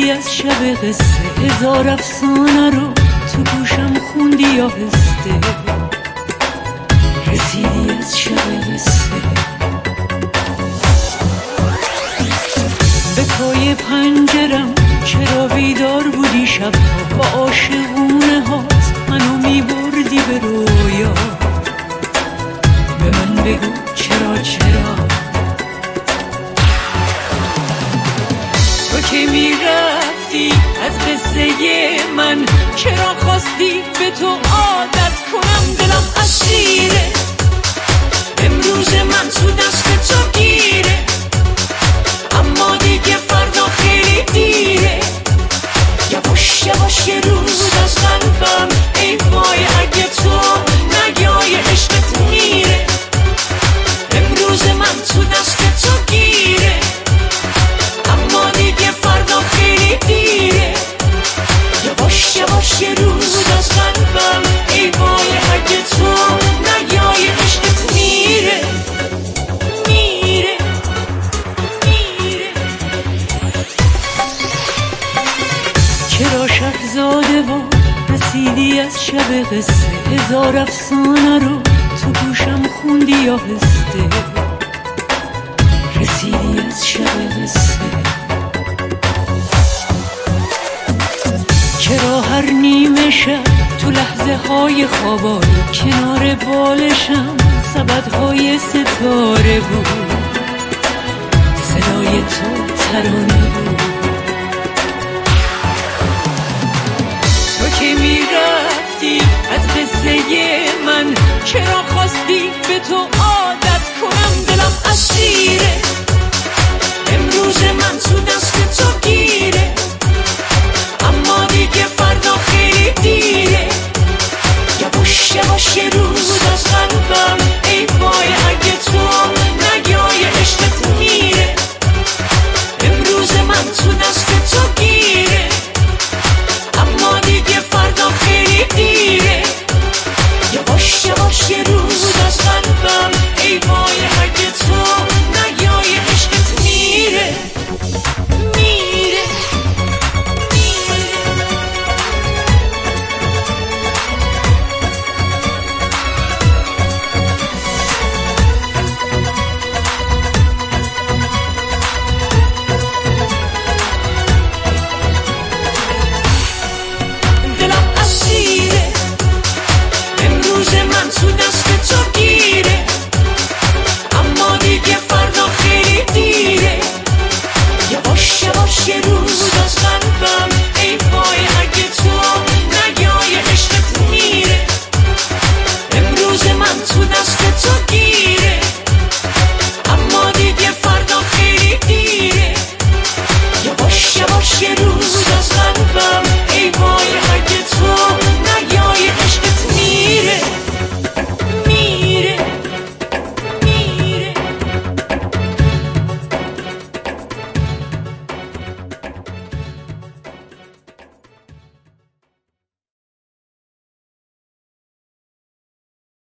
رسیدی از شب قصه، هزار افسانه رو تو گوشم خوندی آهسته. رسیدی از شب قصه، به پای پنجرم چرا بیدار بودی شبها، با عاشقونه هات منو میبردی به رویا. به من بگو چرا تو که میرفتی از قصه من، چرا خواستی به تو عادت کنم؟ دلم اسیره امروز من تو دست تو گیره، اما دیگه فردا خیلی دیره. یواش یواش یه روز از قلبم ای وای اگه تو نگای عشقت میره. امروز من تو دست تو گیره، اما دیگه فردا خیلی دیره. یواش یواش یه روز از قلبم ای وای اگه تو نگای عشقت میره. چرا شهزاده و رسیدی از شب قصه، هزار افسانه رو تو گوشم خوندی آهسته. رسیدی از شب قصه، چرا هر نیمه شب تو لحظه های خوابای کنار بالشم سبدهای ستاره بود، صدای تو ترانه بود. که میرفتی از قصه من، چرا خواستی به تو عادت کنم؟ دلم اسیره